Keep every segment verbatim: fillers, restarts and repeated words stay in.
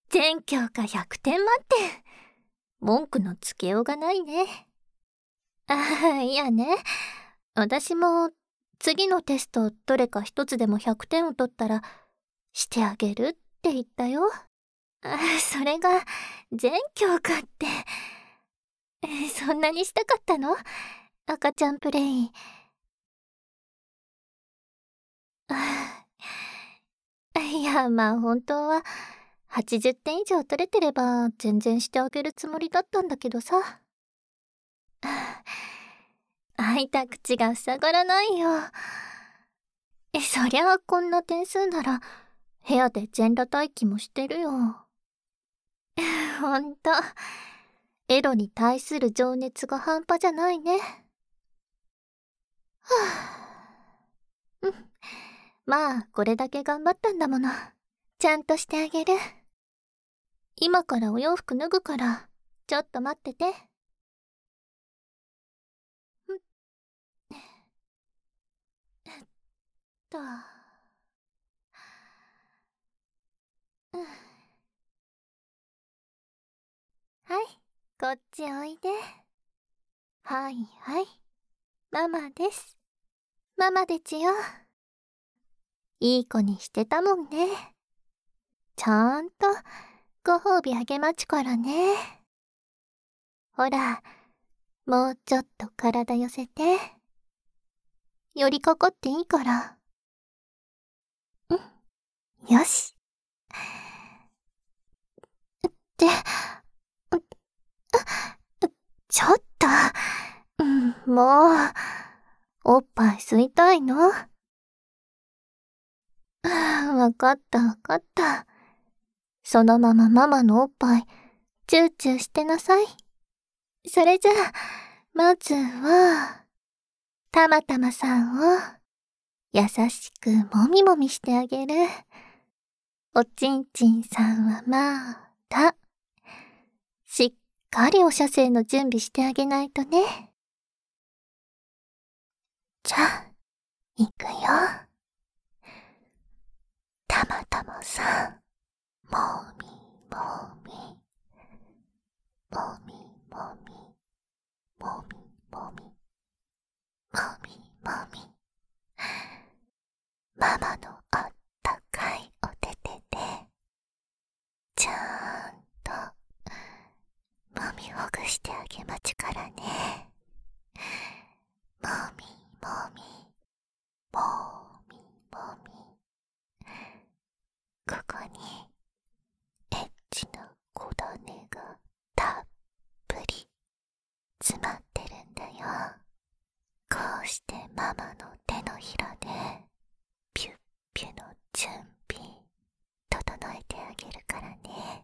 全教科ひゃくてん満点。文句のつけようがないね。ああ、いやね。私も次のテストどれか一つでもひゃくてんを取ったらしてあげるって言ったよ。あ、それが全教科って。えそんなにしたかったの？赤ちゃんプレイ。あいや、まあ本当ははちじゅってん以上取れてれば全然してあげるつもりだったんだけどさ。開いた口が塞がらないよ。え、そりゃあこんな点数なら部屋で全裸待機もしてるよ。ほんと、エロに対する情熱が半端じゃないね。はぁ、うん。まあ、これだけ頑張ったんだもの。ちゃんとしてあげる。今からお洋服脱ぐから、ちょっと待ってて。んえっと、うん。はい、こっちおいで。はいはい、ママです。ママでちよ。いい子にしてたもんね。ちゃんとご褒美あげまちからね。ほら、もうちょっと体寄せて。寄りかかっていいから。うん、よし。って、うちょっと、うん、もう、おっぱい吸いたいの？わかったわかった。そのままママのおっぱい、チューチューしてなさい。それじゃあ、まずは、たまたまさんを、優しくもみもみしてあげる。おちんちんさんはまだ、しっかりお射精の準備してあげないとね。じゃあ、いくよ。たまたまさん、もみもみ、もみもみ、もみもみ、もみもみ。ママのあったかいお手手で、ちゃんと、もみほぐしてあげまちからね。もみもみ、もみもみ。ここに、エッチな小種がたっぷり詰まってるんだよ。こうしてママの手のひらでピュッピュの準備整えてあげるからね。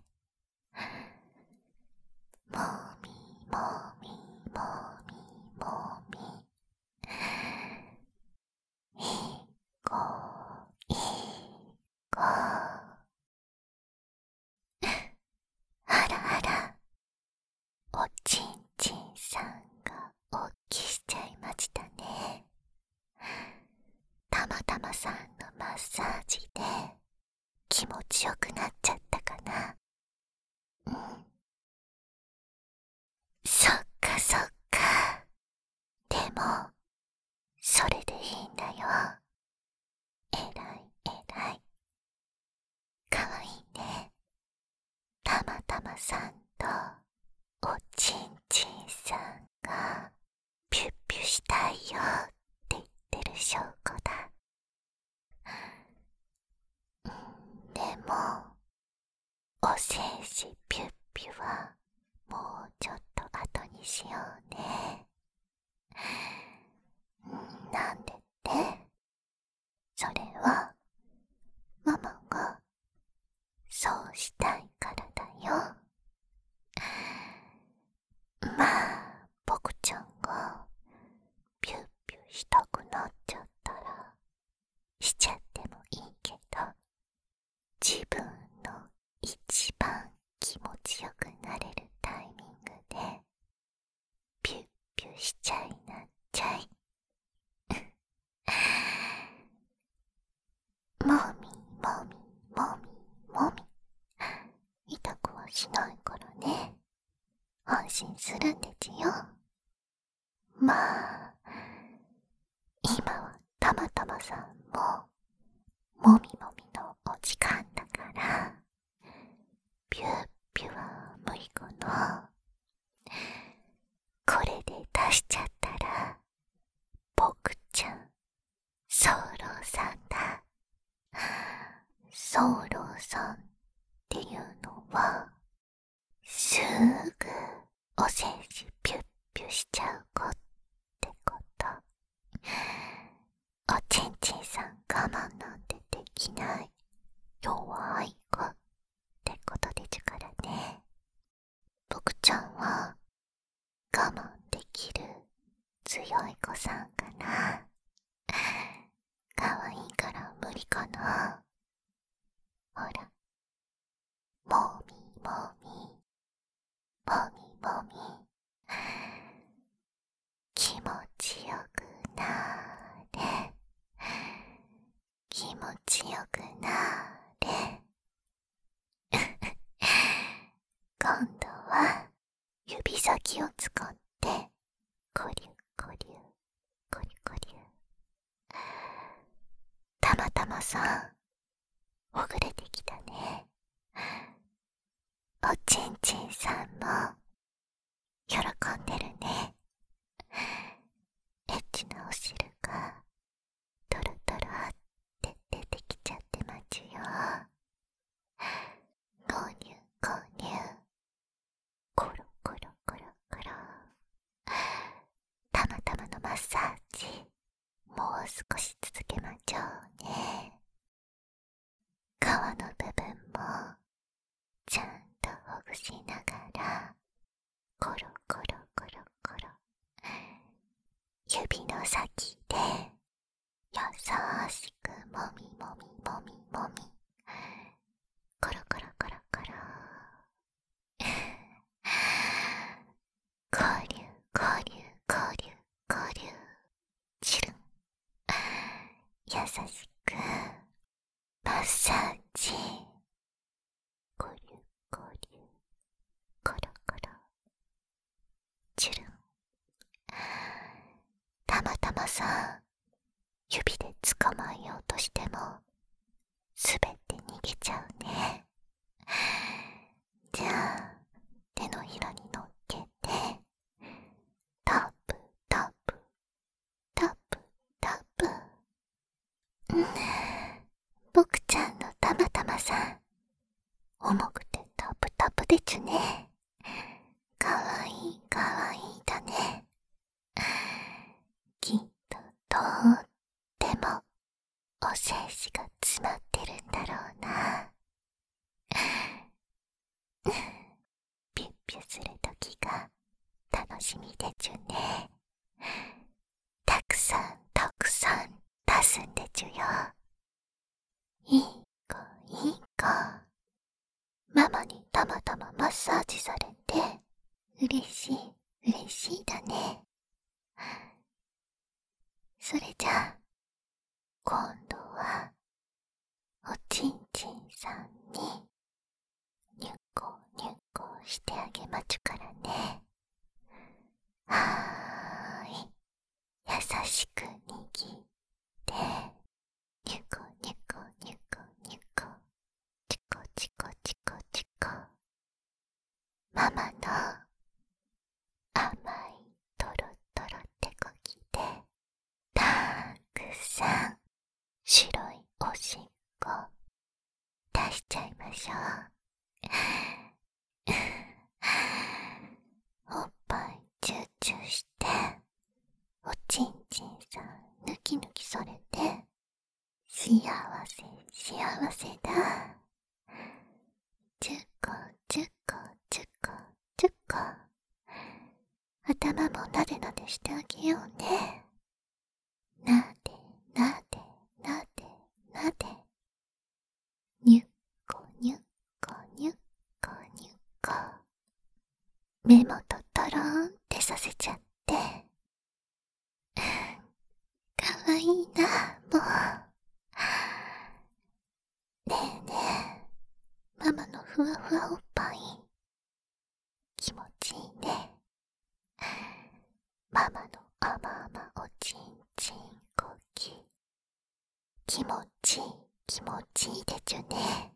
もみもみもみもみ、いい子いい子。あらあら、おちんちんさんがおっきしちゃいましたね。たまたまさんのマッサージで気持ちよくなっちゃったかな。うん。そっかそっか。でも、それでいいんだよ。えらいえらい。かわいいね。たまたまさんとおちんちんさんがピュッピュしたいよって言ってる証拠だ。でも、お精子ピュッピュはもうちょっと後にしようね。なんでって？それはママがそうしたいからだよ。まあ、僕ちゃんがピュッピュしたくなっちゃったらしちゃってもいいけど、自分の一番気持ちよくなれるタイミングでピュッピュしちゃいなっちゃい。もみもみもみもみ。痛しないからね。安心するんでちよ。まあ、今はたまたまさんも、もみもみのお時間だから、ピュッピュは無理かな。これで出しちゃったら、僕ちゃん、ソーローさんだ。ソーローさんっていうのは、すぐおせじピュッピュしちゃう子ってこと。おちんちんさん我慢なんてできない弱い子ってことでちゅからね。僕ちゃんは我慢できる強い子さんかな。かわいいから無理かな。ほら、もみもみもみもみ、気持ちよくなーれ、気持ちよくなーれ。今度は指先を使ってコリュコリュコリュコリュ。たまたまさんほぐれてきたね。おちんちんさんも喜んでるね。エッチなお汁がトロトロって出てきちゃってまちよ。ゴニュゴニュ、コロコロコロコロ。たまたまのマッサージ、もう少し続けまちょうね。皮の部分もちゃんとほぐしながら、コロコロコロコロ、指の先で優しくもみもみもみもみ、コロコロコロコロ。コリュコリュコリュコリュ、チルン。優しくマッサージ、コリュコリュコロコロ、チルン。たまたまさ、指で捕まえようとしてもすべて逃げちゃうね。じゃあ手のひらに乗っけて、タップタップタップタップ。うん、僕ちゃんのたまたまさん、重くてタプタプでちゅね。かわいいかわいいだね。きっととってもお精子が詰まってるんだろうな。ピュッピュするときが楽しみでちゅね。たくさんたくさん出すんでちゅよ。いい子いい子、ママにたまたまマッサージされて嬉しい嬉しいだね。それじゃあ今度はおちんちんさんにニュッコニュッコしてあげまちゅからね。はーい、優しく握ってニュコニュコニュコニュコ、チコチコチコチコ。ママの甘いトロトロってこきでたくさん白いおしっこ出しちゃいましょう。おっぱいチューチューしておちんちんさんぬきぬきされて幸せ幸せだ。チュコチュコチュコチュコ。頭もなでなでしてあげようね。なでなでなでなで、ニュッコニュッコニュッコニュッコ。目元トローンってさせちゃって、かわいいなもう。ねえねえ、ママのふわふわおっぱいちいい気持ちいいでちゅね。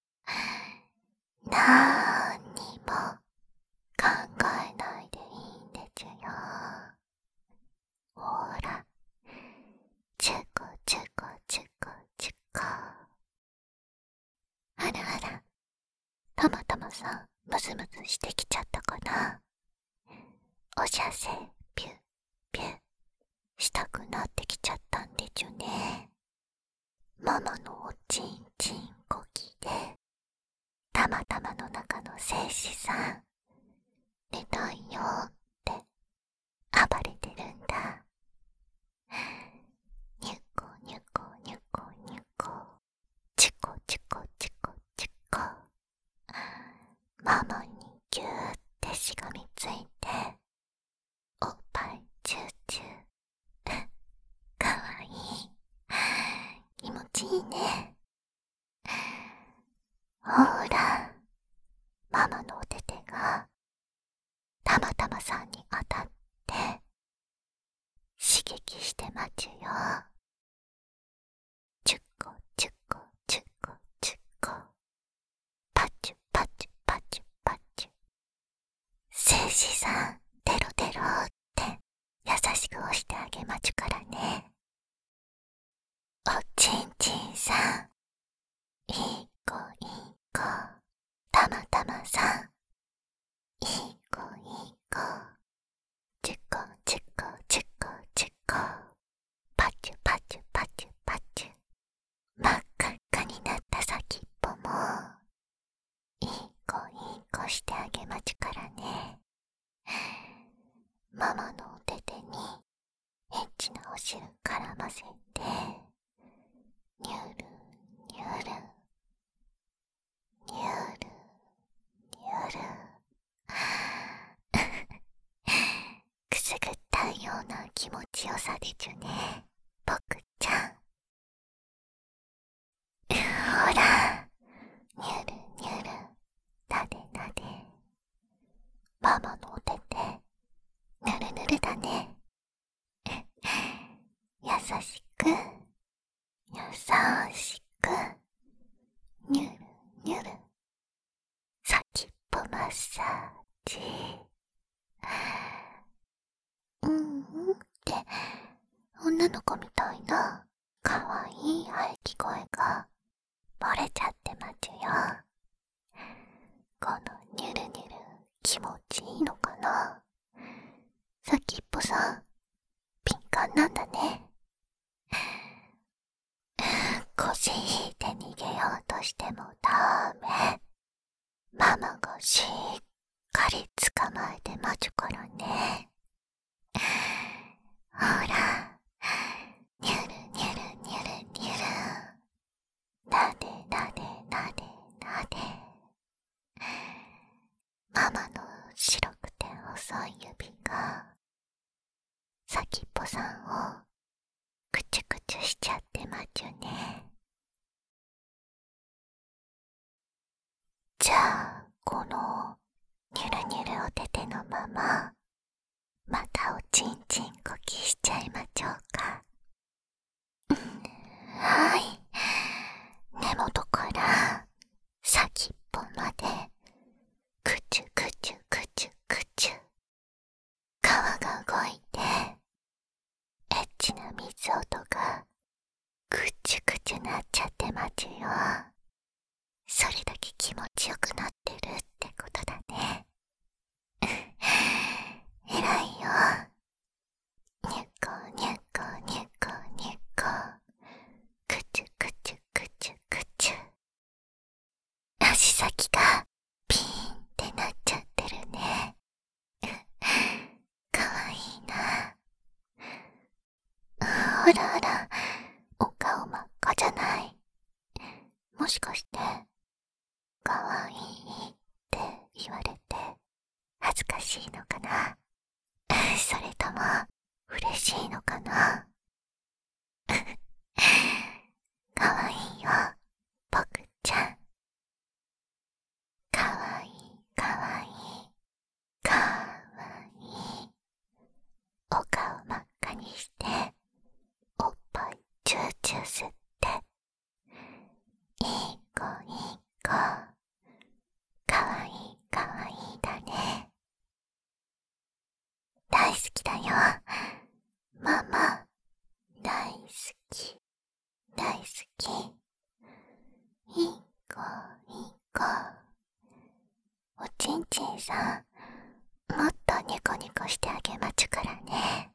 なんにも考えないでいいんでちゅよ。ほら、チュコチュコチュコチュコ。あらあら、たまたまさムズムズしてきちゃったかな。おしゃせピュッピュッしたくなってきちゃったんでちゅね。ママのおちんちんこきでたまたまの中の戦士さん寝たいよって暴れてるんだ。ニュコニュコニュコニュコ、チコチコチコチコ。ママにギューってしがみついておっぱいチューチュー。かわいい。気持ちいいね。ほら、ママのお手手がたまたまさんに当たって刺激してまちゅよ。チュッコチュッコチュッコチュッコ、パチュパチュパチュパチュ。戦士さんテロテロって優しく押してあげまちゅからね。おちんちんさん、いい子いい子、たまたまさん、いい子いい子、チュコチュコチュコチュコ、パチュパチュパチュパチュ。真っ赤っかになった先っぽもいい子いい子してあげまちゅからね。ママのお手手にエッチなお汁絡ませてニュルニュルニュルニュルくすぐったいような気持ちよさでちゅね、ぼくちゃん。ほら、ニュルニュル、なでなで。ママのお手手ぬるぬるだね。優しく優しくニュルニュル、先っぽマッサージ。うんうんって女の子みたいなかわいい喘ぎ声が漏れちゃってまちゅよ。このニュルニュル気持ちいいのかな。先っぽさん敏感なんだね。腰引いて逃げようとしてもダメ。ママがしっかり捕まえて待ちゅからね。ほら、ニュルニュルニュルニュル、なでなでなでなで。ママの白くて細い指が先っぽさんをくちゅくちゅしちゃってまちゅね。じゃあこのニュルニュルお手手のまままたおちんちんこきしちゃいまちょうか。はい、根元から先っぽまでくちゅくちゅくちゅくちゅ、皮が動いてエッチな水音がくちゅくちゅなっちゃってまちゅよ。それだけ気持ちよくなってるってことだね。えらいよ。ニュコニュコニュコニュコ、くちゅくちゅくちゅくちゅ。足先がピーンってなっちゃってるね。かわいいな。ほらほら、お顔真っ赤じゃない。もしかしてかわいいって言われて恥ずかしいのかな。それとも嬉しいのかな。かわいいよ、ぼくちゃん。かわいいかわいいかわいい。お顔真っ赤にしておっぱいチューチュー吸って大好き、大好き。いい子、いい子。おちんちんさん、もっとニコニコしてあげまちゅからね。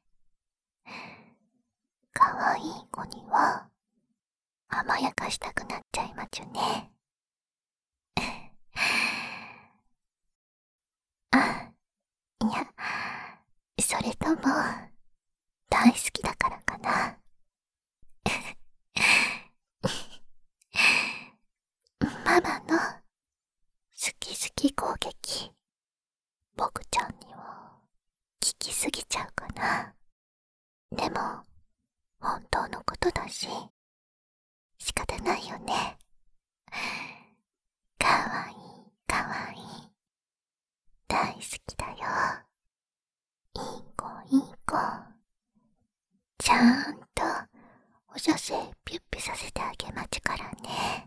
かわいい子には、甘やかしたくなっちゃいまちゅね。あ、いや、それとも、大好きだからかな。ママの、好き好き攻撃、僕ちゃんには、聞きすぎちゃうかな。でも、本当のことだし、仕方ないよね。かわいい、かわいい。大好きだよ。いい子、いい子。ちゃんと、お射精ピュッピュさせてあげまちゅからね。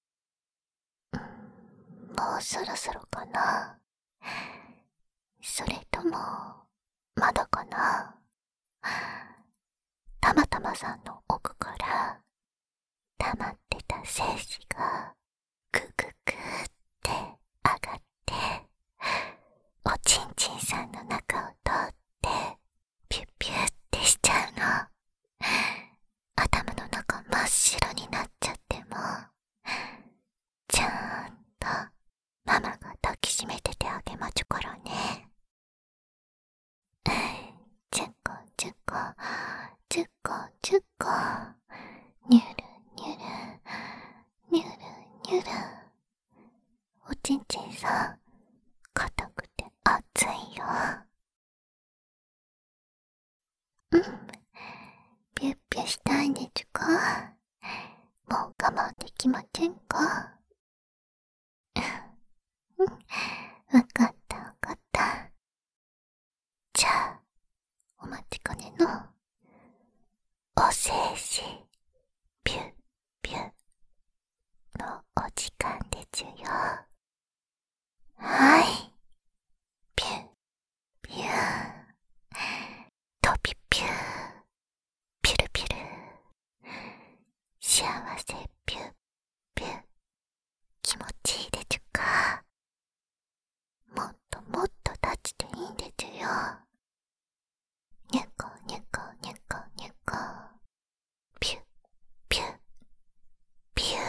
もうそろそろかな。それとも、まだかな。たまたまさんの奥から、溜まってた精子が、グググって上がって、おちんちんさんの中を通って、ピュッピュッってしちゃうの。頭の中真っ白になっちゃっても、ちゃんとママが抱きしめててあげまちゅからね。ちゅこちゅこ、ちゅこちゅこ、にゅるにゅる、にゅるにゅる。おちんちんさん、硬くて熱いよ。うん、ピュッピュしたいでちゅか。もう我慢できませんか。うん、わかったわかった。じゃあ、お待ちかねの、お精子、ピュッピュのお時間でちゅよ。はい。ピュッピュとぴぴゅピュルピュル。幸せピュッピュ気持ちいいでちゅか。もっともっと立ちていいんでちゅよ。にゅこにゅこにゅこにゅこ。ピュッピュッピュー。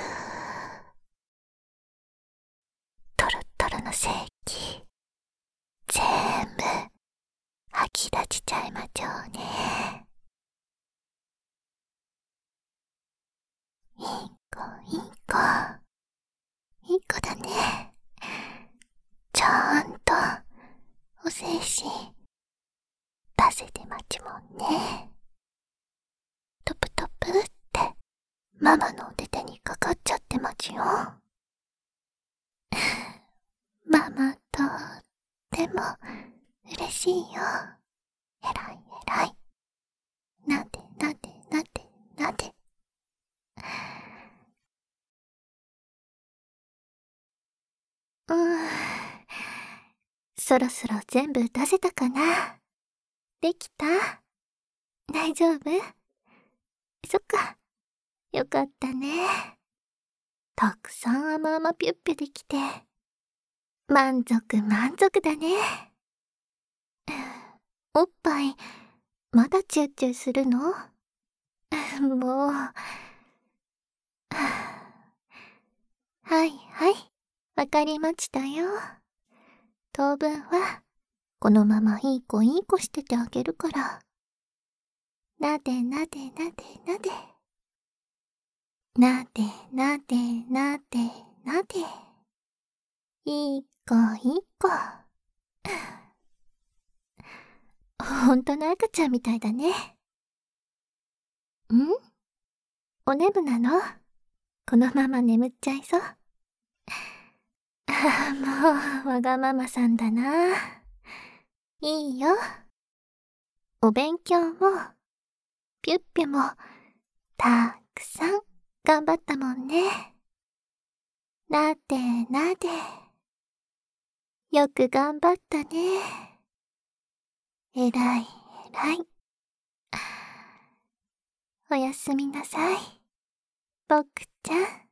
トロトロの精液、ぜんぶ吐き出しちゃいまちょうね。いい子、いい子。いい子だね。ちゃんと、お精子、出せてまちもんね。トプトプって、ママのお手手にかかっちゃってまちよ。ママとっても嬉しいよ。えらいえらい。なでなでなでなで。うーん。そろそろ全部出せたかな。できた？大丈夫？そっか。よかったね。たくさん甘々ピュッピュできて、満足満足だね。おっぱい、まだチューチューするの？もう。はいはい、わかりましたよ。当分は、このままいい子いい子しててあげるから。なでなでなでなで。なでなでなでなで。いい子いい子。ほんとの赤ちゃんみたいだね。ん？お眠なの？このまま眠っちゃいそう。ああ、もう、わがままさんだな。いいよ。お勉強も、ピュッピュも、たくさん頑張ったもんね。なでなで。よく頑張ったね。えらいえらい。 おやすみなさい、僕ちゃん。